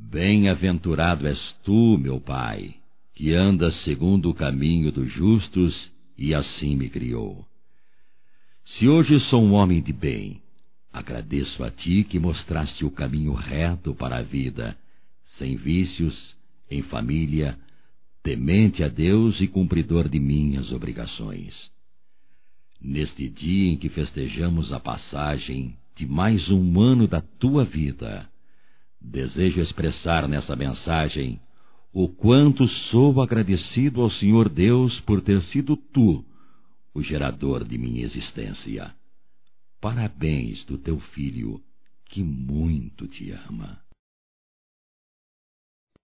Bem-aventurado és tu, meu Pai, que andas segundo o caminho dos justos, e assim me criou. Se hoje sou um homem de bem, agradeço a ti que mostraste o caminho reto para a vida, sem vícios, em família, temente a Deus e cumpridor de minhas obrigações. Neste dia em que festejamos a passagem de mais um ano da tua vida, desejo expressar nessa mensagem o quanto sou agradecido ao Senhor Deus por ter sido tu o gerador de minha existência. Parabéns do teu filho, que muito te ama.